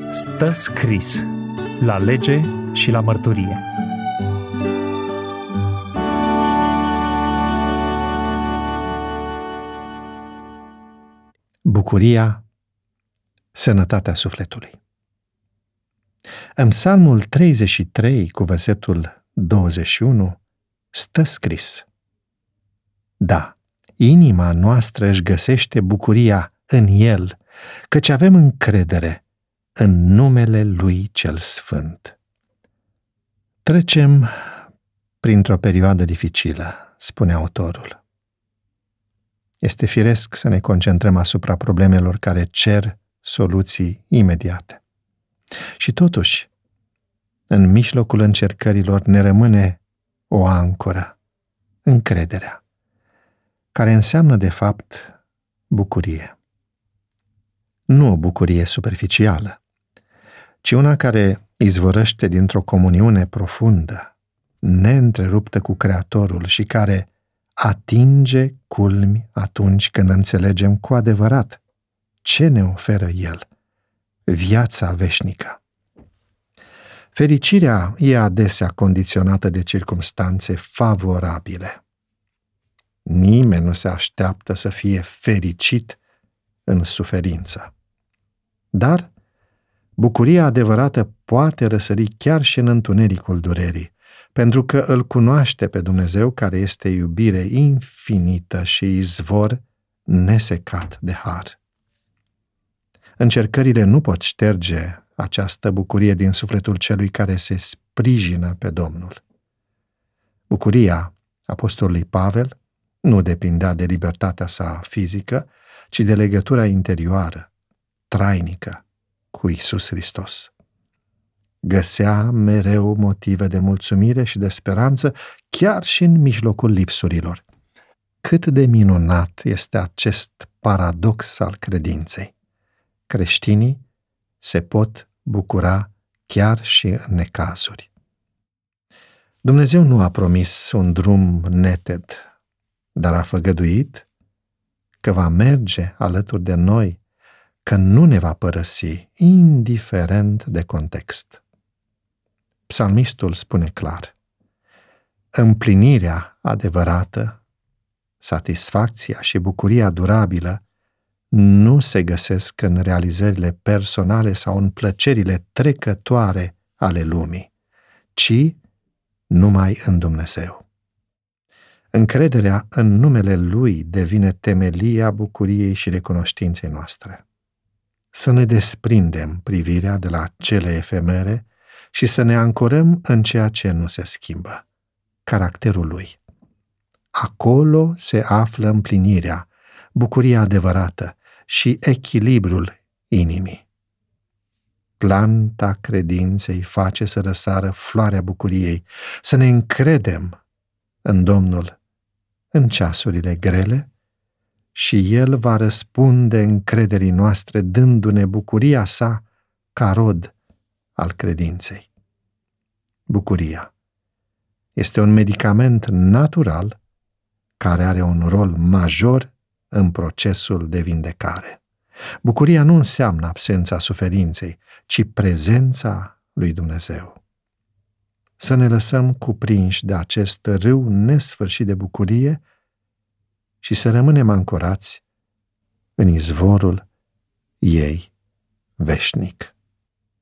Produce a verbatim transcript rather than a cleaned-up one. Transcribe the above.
Stă scris la lege și la mărturie. Bucuria, sănătatea sufletului. În Psalmul treizeci și trei, cu versetul douăzeci și unu, stă scris: da, inima noastră își găsește bucuria în El, căci avem încredere în numele Lui cel Sfânt. Trecem printr-o perioadă dificilă, spune autorul. Este firesc să ne concentrăm asupra problemelor care cer soluții imediate. Și totuși, în mijlocul încercărilor ne rămâne o ancoră, încrederea, care înseamnă de fapt bucurie. Nu o bucurie superficială, ci una care izvorăște dintr-o comuniune profundă, neîntreruptă cu Creatorul și care atinge culmi atunci când înțelegem cu adevărat ce ne oferă El, viața veșnică. Fericirea e adesea condiționată de circumstanțe favorabile. Nimeni nu se așteaptă să fie fericit în suferință. Dar bucuria adevărată poate răsări chiar și în întunericul durerii, pentru că îl cunoaște pe Dumnezeu, care este iubire infinită și izvor nesecat de har. Încercările nu pot șterge această bucurie din sufletul celui care se sprijină pe Domnul. Bucuria apostolului Pavel nu depindea de libertatea sa fizică, ci de legătura interioară, trainică, cu Iisus Hristos. Găsea mereu motive de mulțumire și de speranță, chiar și în mijlocul lipsurilor. Cât de minunat este acest paradox al credinței! Creștinii se pot bucura chiar și în necazuri. Dumnezeu nu a promis un drum neted, dar a făgăduit că va merge alături de noi, că nu ne va părăsi, indiferent de context. Psalmistul spune clar: împlinirea adevărată, satisfacția și bucuria durabilă nu se găsesc în realizările personale sau în plăcerile trecătoare ale lumii, ci numai în Dumnezeu. Încrederea în numele Lui devine temelia bucuriei și recunoștinței noastre. Să ne desprindem privirea de la cele efemere și să ne ancorăm în ceea ce nu se schimbă, caracterul Lui. Acolo se află împlinirea, bucuria adevărată și echilibrul inimii. Planta credinței face să răsară floarea bucuriei, să ne încredem în Domnul în ceasurile grele și El va răspunde încrederii noastre dându-ne bucuria sa ca rod al credinței. Bucuria este un medicament natural care are un rol major în procesul de vindecare. Bucuria nu înseamnă absența suferinței, ci prezența lui Dumnezeu. Să ne lăsăm cuprinși de acest râu nesfârșit de bucurie și să rămânem ancorați în izvorul ei veșnic.